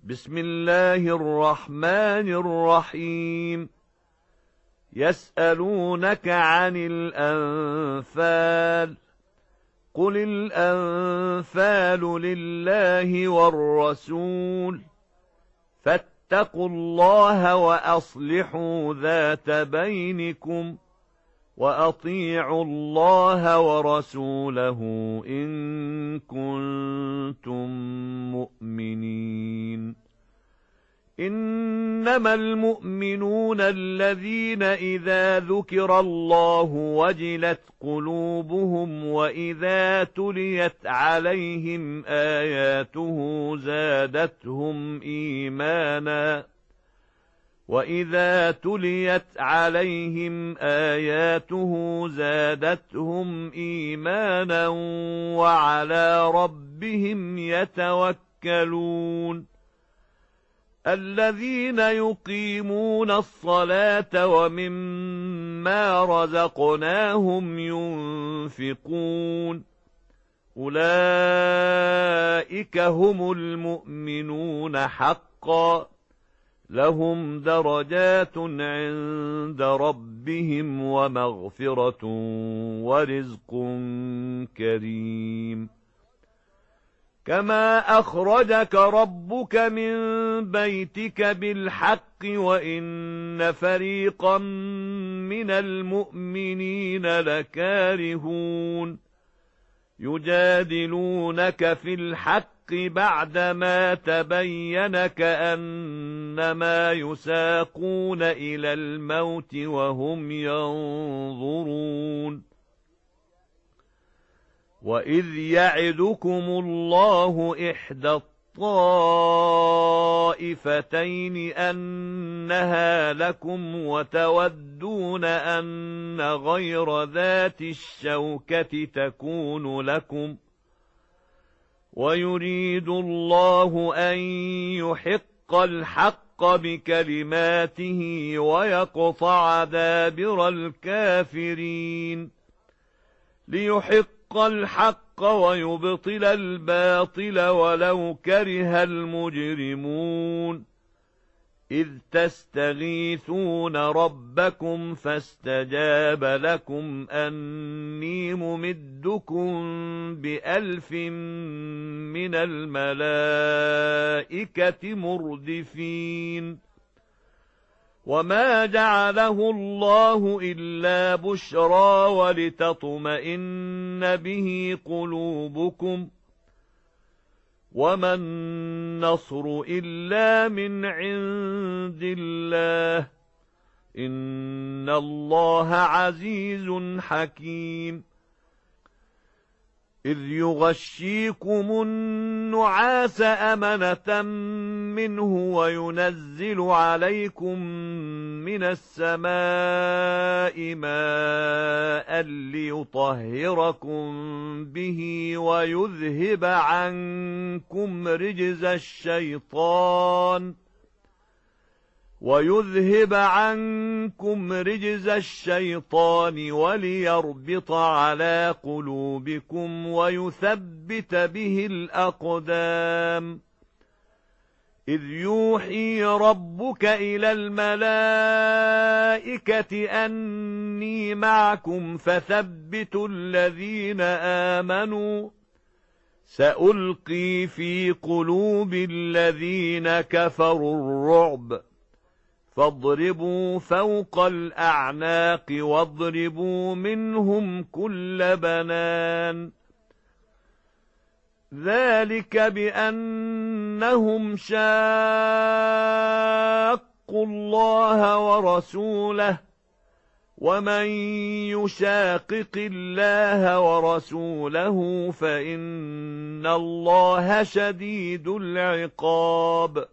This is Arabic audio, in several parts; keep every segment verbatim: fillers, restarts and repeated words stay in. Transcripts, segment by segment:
بسم الله الرحمن الرحيم. يسألونك عن الأنفال، قل الأنفال لله والرسول، فاتقوا الله وأصلحوا ذات بينكم، وأطيعوا الله ورسوله إن كنتم مؤمنين. إنما المؤمنون الذين إذا ذكر الله وجلت قلوبهم وإذا تليت عليهم آياته زادتهم إيمانا وإذا تليت عليهم آياته زادتهم إيمانا وعلى ربهم يتوكلون. الذين يقيمون الصلاة ومما رزقناهم ينفقون، أولئك هم المؤمنون حقا، لهم درجات عند ربهم ومغفرة ورزق كريم. كما أخرجك ربك من بيتك بالحق وإن فريقا من المؤمنين لكارهون، يجادلونك في الحق بعدما تبين كأنما يساقون إلى الموت وهم ينظرون. وإذ يعدكم الله إحدى الطائفتين أنها لكم وتودون أن غير ذات الشوكة تكون لكم، ويريد الله أن يحق الحق بكلماته ويقطع دابر الكافرين، ليحق الحق ويبطل الباطل ولو كره المجرمون. إذ تستغيثون ربكم فاستجاب لكم أني ممدكم بألف من الملائكة مردفين. وما جعله الله إلا بشرى ولتطمئن به قلوبكم، وما النصر إلا من عند الله، إن الله عزيز حكيم. إذ يغشيكم النعاس أمنة منه وينزل عليكم من السماء ماء ليطهركم به ويذهب عنكم رجز الشيطان ويذهب عنكم رجز الشيطان وليربط على قلوبكم ويثبت به الأقدام. إذ يوحي ربك إلى الملائكة أني معكم فثبتوا الذين آمنوا، سألقي في قلوب الذين كفروا الرعب، فاضربوا فوق الأعناق واضربوا منهم كل بنان. ذلك بأنهم شاقوا الله ورسوله، ومن يشاقق الله ورسوله فإن الله شديد العقاب.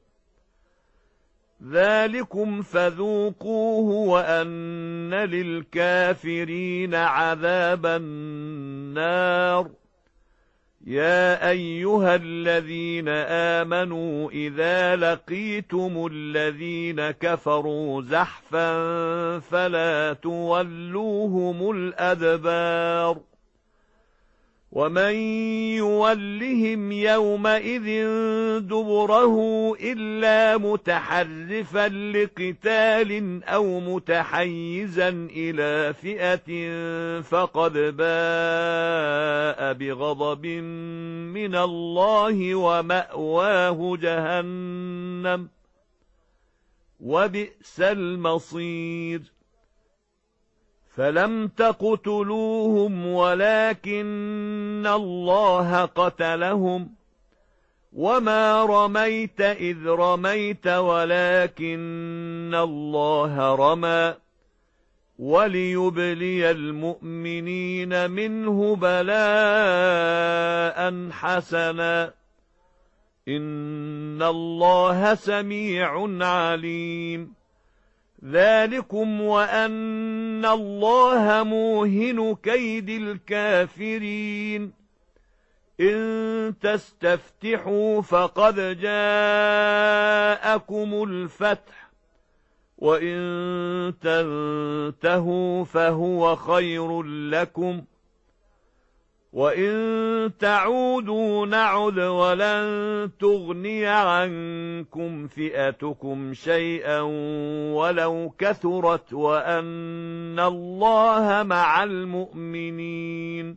ذلكم فذوقوه وأن للكافرين عذاب النار. يا أيها الذين آمنوا إذا لقيتم الذين كفروا زحفا فلا تولوهم الأدبار، ومن يولهم يومئذ دبره إلا متحرفا لقتال أو متحيزا إلى فئة فقد باء بغضب من الله ومأواه جهنم وبئس المصير فلم تقتلوهم ولكن الله قتلهم وما رميت إذ رميت ولكن الله رمى وليبلي المؤمنين منه بلاء حسنا إن الله سميع عليم ذلكم وأن الله موهن كيد الكافرين إن تستفتحوا فقد جاءكم الفتح وإن تنتهوا فهو خير لكم وإن تعودوا نعد ولن تغني عنكم فئتكم شيئا ولو كثرت وأن الله مع المؤمنين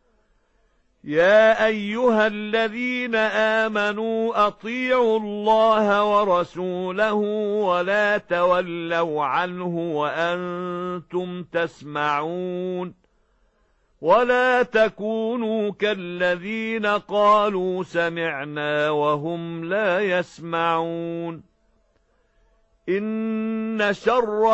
يا أيها الذين آمنوا أطيعوا الله ورسوله ولا تولوا عنه وأنتم تسمعون ولا تكونوا كالذين قالوا سمعنا وهم لا يسمعون إن شر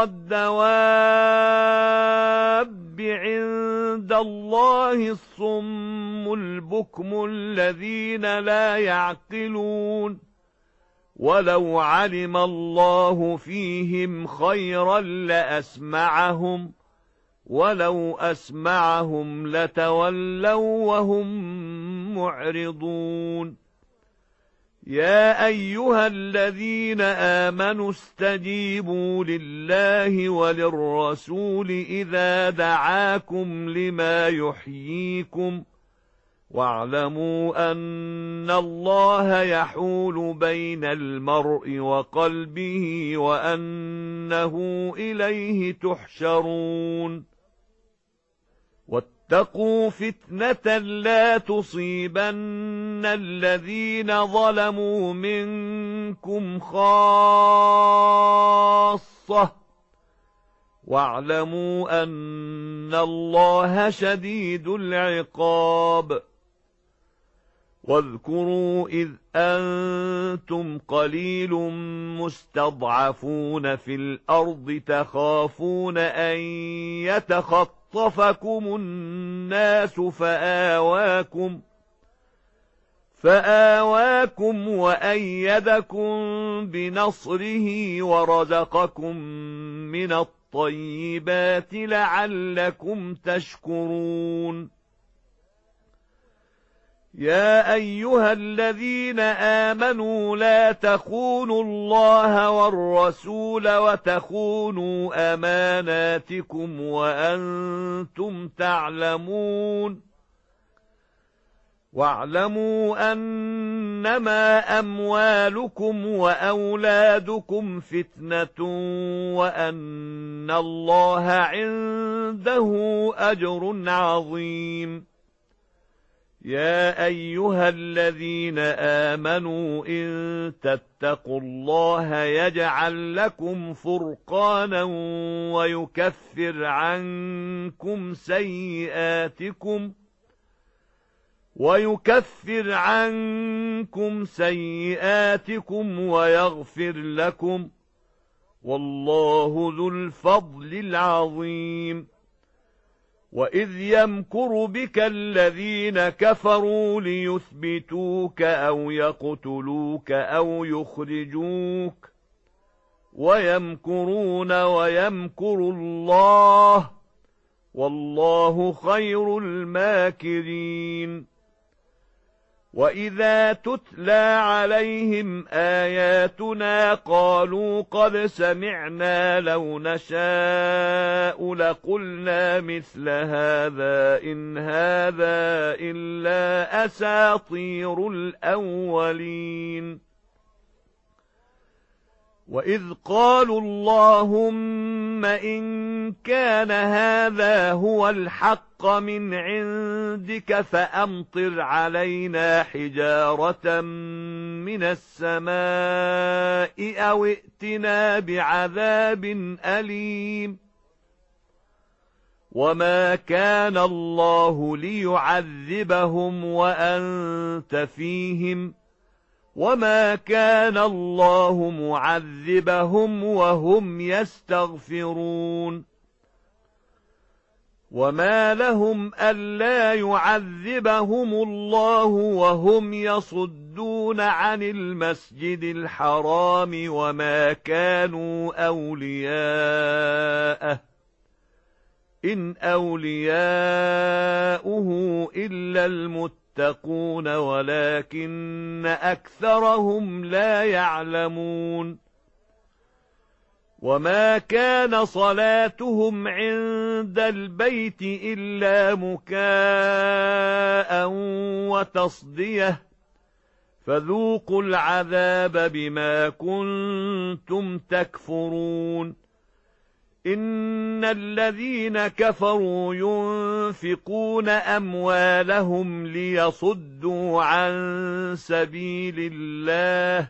الدواب عند الله الصم البكم الذين لا يعقلون ولو علم الله فيهم خيرا لأسمعهم ولو أسمعهم لتولوا وهم معرضون يا أيها الذين آمنوا استجيبوا لله وللرسول إذا دعاكم لما يحييكم واعلموا أن الله يحول بين المرء وقلبه وأنه إليه تحشرون واتقوا فتنة لا تصيبن الذين ظلموا منكم خاصة واعلموا أن الله شديد العقاب واذكروا إذ أنتم قليل مستضعفون في الأرض تخافون أن يتخطفكم الناس فآواكم فآواكم وأيدكم بنصره ورزقكم من الطيبات لعلكم تشكرون يا أيها الذين آمنوا لا تخونوا الله والرسول وتخونوا أماناتكم وأنتم تعلمون واعلموا أنما أموالكم وأولادكم فتنة وأن الله عنده أجر عظيم يا أيها الذين آمنوا إن تتقوا الله يجعل لكم فرقانا ويكفر عنكم سيئاتكم ويكفر عنكم سيئاتكم ويغفر لكم والله ذو الفضل العظيم وإذ يمكر بك الذين كفروا ليثبتوك أو يقتلوك أو يخرجوك ويمكرون ويمكر الله والله خير الماكرين وَإِذَا تُتْلَى عَلَيْهِمْ آيَاتُنَا قَالُوا قَدْ سَمِعْنَا لَوْ نَشَاءُ لَقُلْنَا مِثْلَ هَذَا إِنْ هَذَا إِلَّا أَسَاطِيرُ الْأَوَّلِينَ وَإِذْ قَالُوا اللَّهُمَّ إِنْ كَانَ هَذَا هُوَ الْحَقَّ مِنْ عِنْدِكَ فَأَمْطِرْ عَلَيْنَا حِجَارَةً مِنَ السَّمَاءِ أَوْ ائْتِنَا بِعَذَابٍ أَلِيمٍ وَمَا كَانَ اللَّهُ لِيُعَذِّبَهُمْ وَأَنْتَ فِيهِمْ وَمَا كَانَ اللَّهُ مُعَذِّبَهُمْ وَهُمْ يَسْتَغْفِرُونَ وَمَا لَهُمْ أَلَّا يُعَذِّبَهُمُ اللَّهُ وَهُمْ يَصُدُّونَ عَنِ الْمَسْجِدِ الْحَرَامِ وَمَا كَانُوا أَوْلِيَاءَهُ إِنْ أَوْلِيَاؤُهُ إِلَّا الْمُتَّقُونَ تَقُونَ وَلَكِنَّ أَكْثَرَهُمْ لَا يَعْلَمُونَ وَمَا كَانَ صَلَاتُهُمْ عِندَ الْبَيْتِ إِلَّا مُكَاءً وَتَصْدِيَةً فَذُوقُوا الْعَذَابَ بِمَا كُنتُمْ تَكْفُرُونَ إِنَّ الَّذِينَ كَفَرُوا يُنْفِقُونَ أَمْوَالَهُمْ لِيَصُدُّوا عَن سَبِيلِ اللَّهِ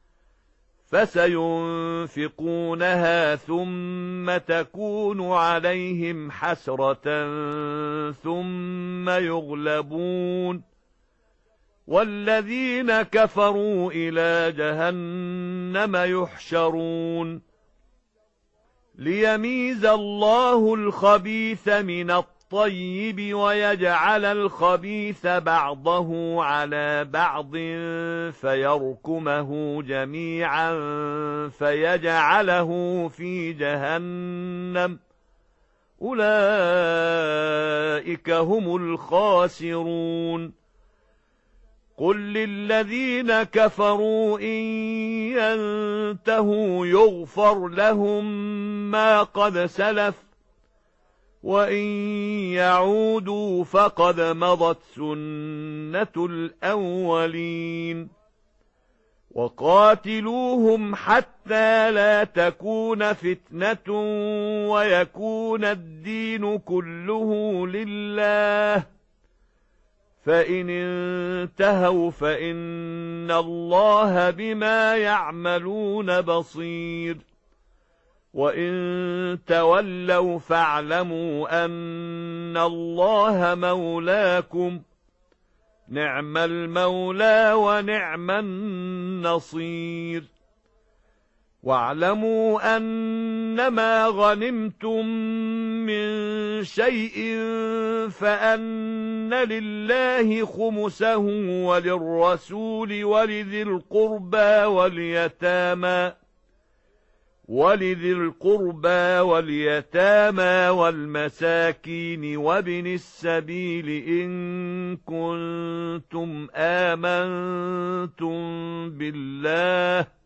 فَسَيُنْفِقُونَهَا ثُمَّ تَكُونُ عَلَيْهِمْ حَسْرَةً ثُمَّ يُغْلَبُونَ وَالَّذِينَ كَفَرُوا إِلَى جَهَنَّمَ يُحْشَرُونَ لِيَمِيزَ اللَّهُ الْخَبِيثَ مِنَ الطَّيِّبِ وَيَجْعَلَ الْخَبِيثَ بَعْضَهُ عَلَى بَعْضٍ فَيَرْكُمَهُ جَمِيعًا فَيَجْعَلَهُ فِي جَهَنَّمَ أُولَئِكَ هُمُ الْخَاسِرُونَ قُل لِّلَّذِينَ كَفَرُوا إِن يَنتَهُوا يُغْفَرْ لَهُم مَّا قَدْ سَلَفَ وَإِن يَعُودُوا فَقَدْ مَضَتْ سُنَّةُ الْأَوَّلِينَ وَقَاتِلُوهُمْ حَتَّى لَا تَكُونَ فِتْنَةٌ وَيَكُونَ الدِّينُ كُلُّهُ لِلَّهِ فَإِنِ انتهوا فَإِنَّ اللَّهَ بِمَا يَعْمَلُونَ بَصِيرٌ وَإِن تَوَلَّوْا فَاعْلَمُوا أَنَّ اللَّهَ مَوْلَاكُمْ نِعْمَ الْمَوْلَى وَنِعْمَ النَّصِيرُ وَاعْلَمُوا أَنَّمَا غَنِمْتُم مِّن شَيْءٍ فَأَنَّ لِلَّهِ خُمُسَهُ وَلِلرَّسُولِ وَلِذِي الْقُرْبَى وَالْيَتَامَى وَلِذِي الْقُرْبَى وَالْيَتَامَى وَالْمَسَاكِينِ وَابْنِ السَّبِيلِ إِن كُنتُمْ آمَنتُم بِاللَّهِ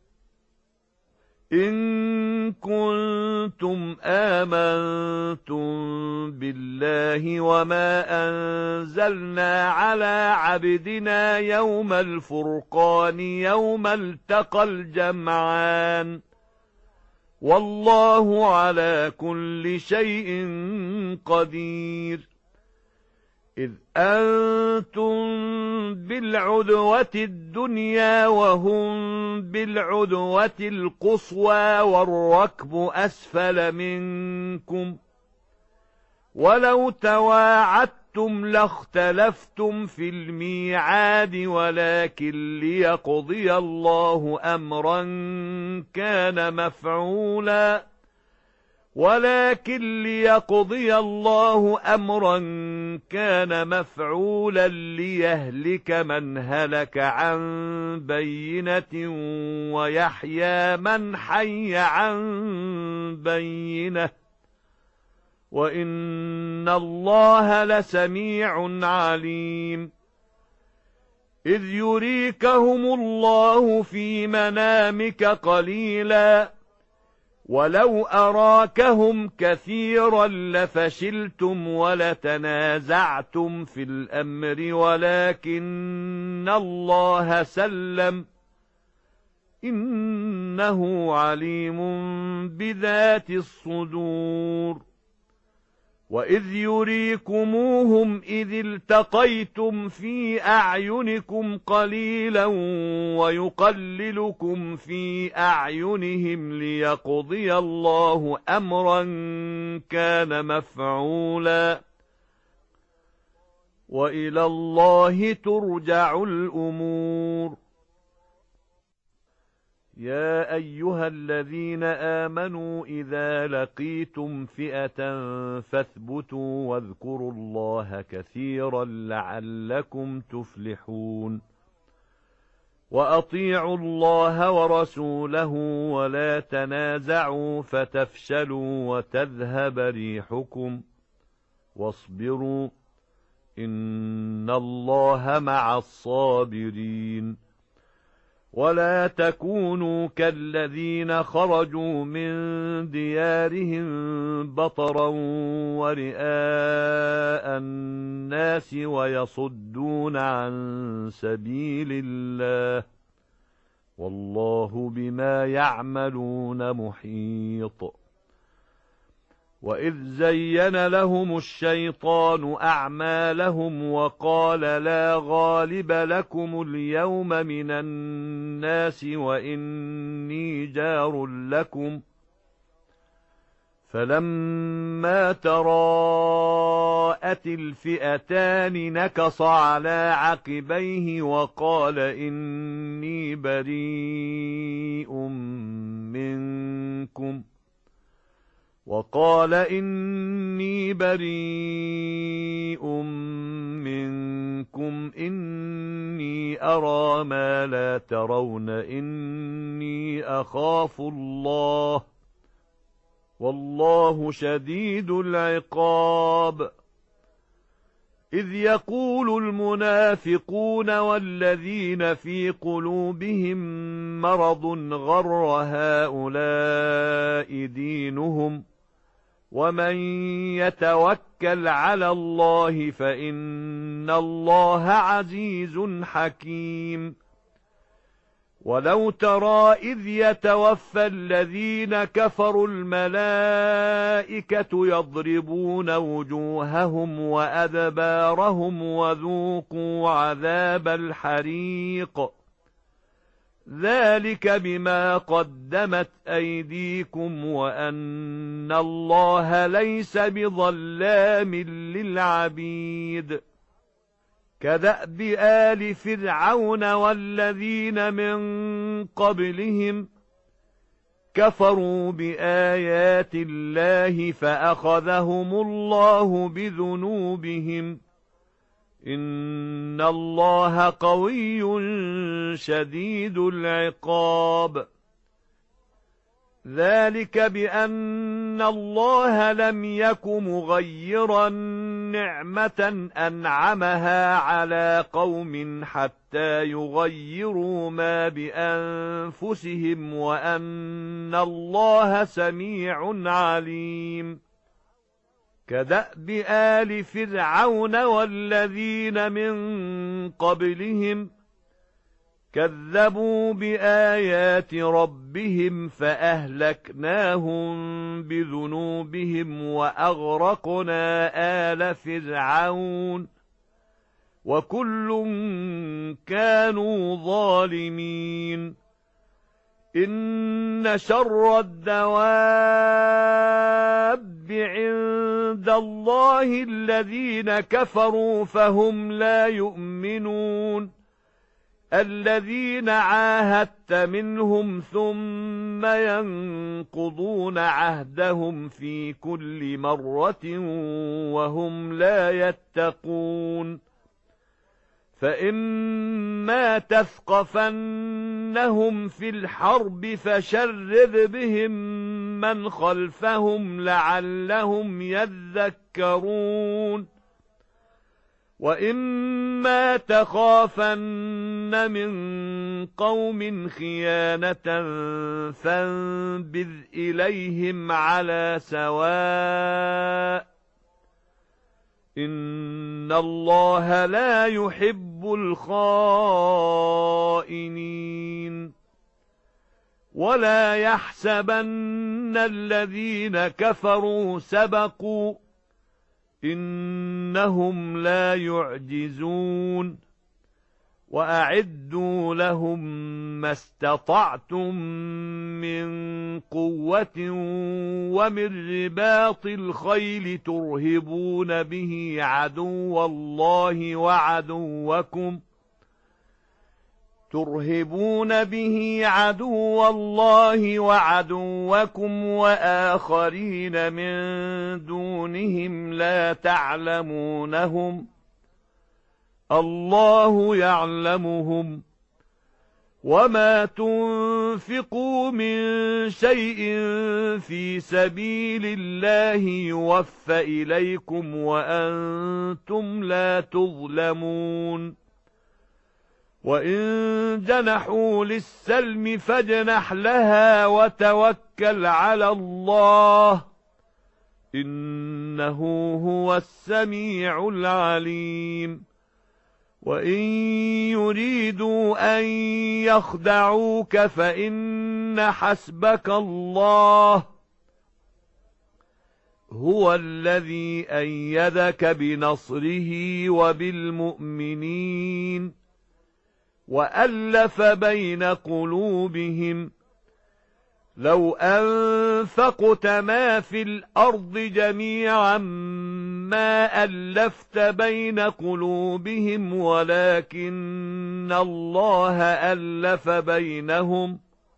إِن كُنتُمْ آمَنتُم بِاللَّهِ وَمَا أَنزَلْنَا عَلَى عَبْدِنَا يَوْمَ الْفُرْقَانِ يَوْمَ الْتَقَى الْجَمْعَانِ وَاللَّهُ عَلَى كُلِّ شَيْءٍ قَدِيرٌ إِذْ أَنتُم بِالْعُدْوَةِ الدُّنْيَا وَهُمْ بِالْعُدْوَةِ الْقُصْوَى وَالرَّكْبُ أَسْفَلَ مِنكُمْ وَلَوْ تَوَاعَدتُّمْ لَاخْتَلَفْتُمْ فِي الْمِيعَادِ وَلَكِنْ لِيَقْضِيَ اللَّهُ أَمْرًا كَانَ مَفْعُولًا ولكن ليقضي الله أمرا كان مفعولا ليهلك من هلك عن بينة ويحيى من حي عن بينة وإن الله لسميع عليم إذ يريكهم الله في منامك قليلا ولو أراكهم كثيرا لفشلتم ولتنازعتم في الأمر ولكن الله سلم إنه عليم بذات الصدور وإذ يريكموهم إذ التقيتم في أعينكم قليلا ويقللكم في أعينهم ليقضي الله أمرا كان مفعولا وإلى الله ترجع الأمور يا أيها الذين آمنوا إذا لقيتم فئة فاثبتوا واذكروا الله كثيرا لعلكم تفلحون وأطيعوا الله ورسوله ولا تنازعوا فتفشلوا وتذهب ريحكم واصبروا إن الله مع الصابرين ولا تكونوا كالذين خرجوا من ديارهم بطرا ورئاء الناس ويصدون عن سبيل الله والله بما يعملون محيط وإذ زين لهم الشيطان أعمالهم وقال لا غالب لكم اليوم من الناس وإني جار لكم فلما تراءت الفئتان نكص على عقبيه وقال إني بريء منكم وقال إني بريء منكم إني أرى ما لا ترون إني أخاف الله والله شديد العقاب إذ يقول المنافقون والذين في قلوبهم مرض غر هؤلاء دينهم ومن يتوكل على الله فإن الله عزيز حكيم ولو ترى إذ يتوفى الذين كفروا الملائكة يضربون وجوههم وأدبارهم وذوقوا عذاب الحريق ذلك بما قدمت أيديكم وأن الله ليس بظلام للعبيد كدأب آل فرعون والذين من قبلهم كفروا بآيات الله فأخذهم الله بذنوبهم إن الله قوي شديد العقاب ذلك بأن الله لم يك مغيرا نعمة أنعمها على قوم حتى يغيروا ما بأنفسهم وأن الله سميع عليم كدأب آل فرعون والذين من قبلهم كذبوا بآيات ربهم فأهلكناهم بذنوبهم وأغرقنا آل فرعون وكل كانوا ظالمين إن شر الدواب عند الله الذين كفروا فهم لا يؤمنون الذين عاهدت منهم ثم ينقضون عهدهم في كل مرة وهم لا يتقون فإما تثقفنهم في الحرب فشرذ بهم من خلفهم لعلهم يذكرون وَإِمَّا تَخَافَنَّ مِن قَوْمٍ خِيَانَةً فَانبِذْ إِلَيْهِمْ عَلَى سَوَاءٍ إِنَّ اللَّهَ لَا يُحِبُّ الْخَائِنِينَ وَلَا يَحْسَبَنَّ الَّذِينَ كَفَرُوا سَبَقُوا إِنَّهُمْ لَا يُعْجِزُونَ وَأَعِدُّوا لَهُم مَّا اسْتَطَعْتُم مِّن قُوَّةٍ وَمِن رِّبَاطِ الْخَيْلِ تُرْهِبُونَ بِهِ عَدُوَّ اللَّهِ وَعَدُوَّكُمْ ترهبون به عدو الله وعدوكم وآخرين من دونهم لا تعلمونهم الله يعلمهم وما تنفقوا من شيء في سبيل الله يوفى إليكم وأنتم لا تظلمون وَإِن جَنَحُوا لِلسَّلْمِ فَاجْنَحْ لَهَا وَتَوَكَّلْ عَلَى اللَّهِ إِنَّهُ هُوَ السَّمِيعُ الْعَلِيمُ وَإِن يُرِيدُوا أَن يَخْدَعُوكَ فَإِنَّ حَسْبَكَ اللَّهُ هُوَ الَّذِي أَيَّدَكَ بِنَصْرِهِ وَبِالْمُؤْمِنِينَ وَأَلَّفَ بَيْنَ قُلُوبِهِمْ لَوْ أَنفَقْتَ مَا فِي الْأَرْضِ جَمِيعًا مَا أَلَّفْتَ بَيْنَ قُلُوبِهِمْ وَلَكِنَّ اللَّهَ أَلَّفَ بَيْنَهُمْ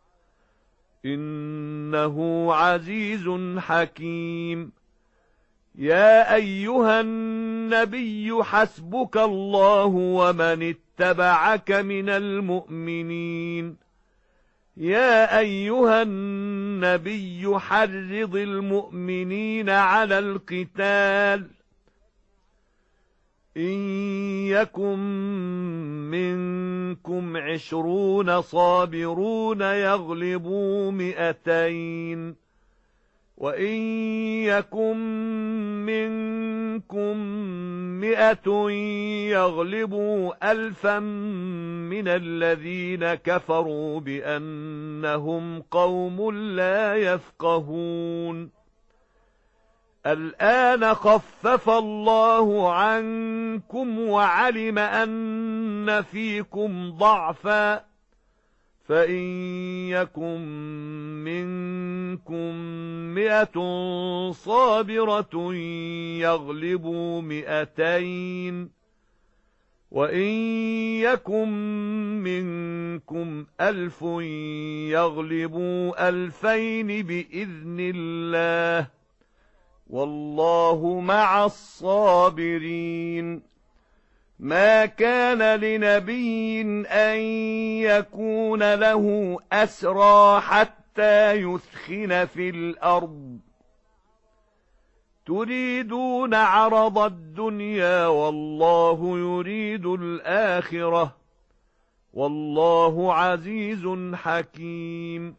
إِنَّهُ عَزِيزٌ حَكِيمٌ يَا أَيُّهَا النَّبِيُّ حَسْبُكَ اللَّهُ وَمَنِ اتَّبَعَكَ مِنَ الْمُؤْمِنِينَ يَا أَيُّهَا النَّبِيُّ حَرِّضِ الْمُؤْمِنِينَ عَلَى الْقِتَالِ إِن يَكُن مِّنكُمْ عِشْرُونَ صَابِرُونَ يَغْلِبُوا مِائَتَيْنِ وَإِن يَكُن مِّنكُم مِّائَةٌ يَغْلِبُوا أَلْفًا مِّنَ الَّذِينَ كَفَرُوا بِأَنَّهُمْ قَوْمٌ لَّا يَفْقَهُونَ الْآنَ خَفَّفَ اللَّهُ عَنكُمْ وَعَلِمَ أَنَّ فِيكُمْ ضَعْفًا فَإِن يَكُن مِّنكُم مِّائَةٌ صَابِرَةٌ يَغْلِبُوا مِائَتَيْنِ وَإِن يَكُن مِّنكُمْ أَلْفٌ يَغْلِبُوا أَلْفَيْنِ بِإِذْنِ اللَّهِ وَاللَّهُ مَعَ الصَّابِرِينَ مَا كَانَ لِنَبِيٍّ أَن يَكُونَ لَهُ أَسْرَىٰ حَتَّىٰ يُثْخِنَ فِي الْأَرْضِ تُرِيدُونَ عَرَضَ الدُّنْيَا وَاللَّهُ يُرِيدُ الْآخِرَةَ وَاللَّهُ عَزِيزٌ حَكِيمٌ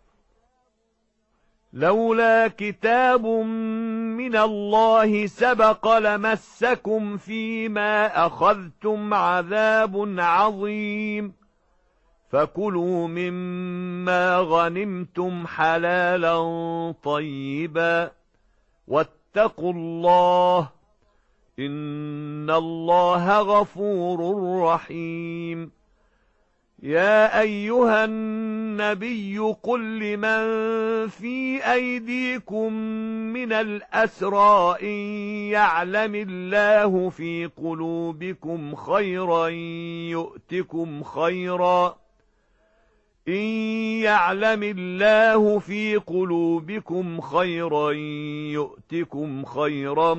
لولا كتاب من الله سبق لمسكم فيما أخذتم عذاب عظيم فكلوا مما غنمتم حلالا طيبا واتقوا الله إن الله غفور رحيم يا أيها النبي قل لمن في أيديكم من الأسرى إن يعلم الله في قلوبكم خيرا يؤتكم خيرا إن يعلم الله في قلوبكم خيرا يؤتكم خيرا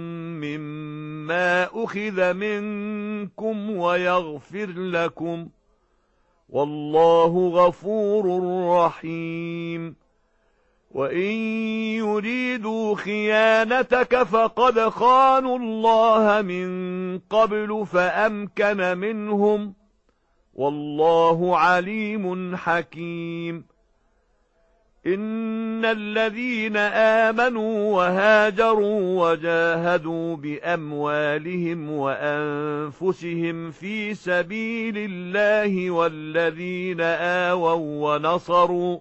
مما أخذ منكم ويغفر لكم والله غفور رحيم وإن يريدوا خيانتك فقد خانوا الله من قبل فأمكن منهم، والله عليم حكيم. إن الذين آمنوا وهاجروا وجاهدوا بأموالهم وأنفسهم في سبيل الله والذين آووا ونصروا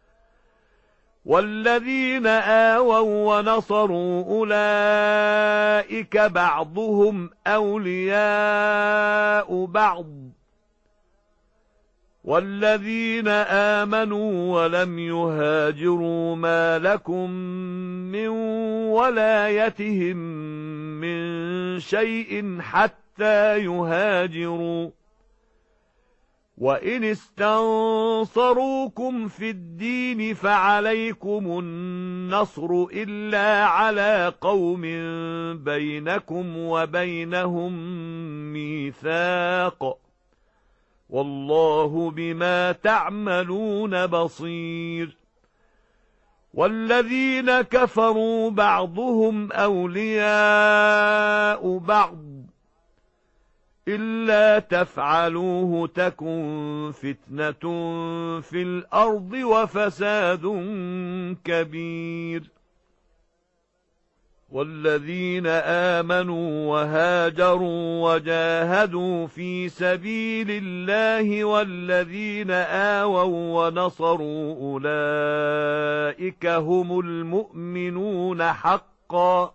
والذين آووا ونصروا أولئك بعضهم أولياء بعض، والذين آمنوا ولم يهاجروا ما لكم من ولايتهم من شيء حتى يهاجروا، وإن استنصروكم في الدين فعليكم النصر إلا على قوم بينكم وبينهم ميثاق، والله بما تعملون بصير. والذين كفروا بعضهم أولياء بعض، إلا تفعلوه تكن فتنة في الأرض وفساد كبير. والذين آمنوا وهاجروا وجاهدوا في سبيل الله والذين آووا ونصروا أولئك هم المؤمنون حقا،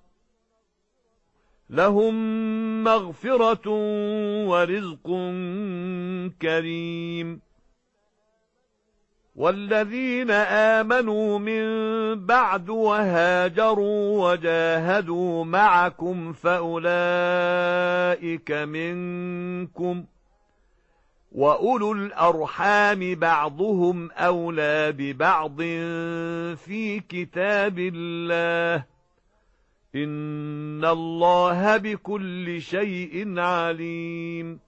لهم مغفرة ورزق كريم. والذين آمنوا من بعد وهاجروا وجاهدوا معكم فأولئك منكم، وأولو الأرحام بعضهم أولى ببعض في كتاب الله، إن الله بكل شيء عليم.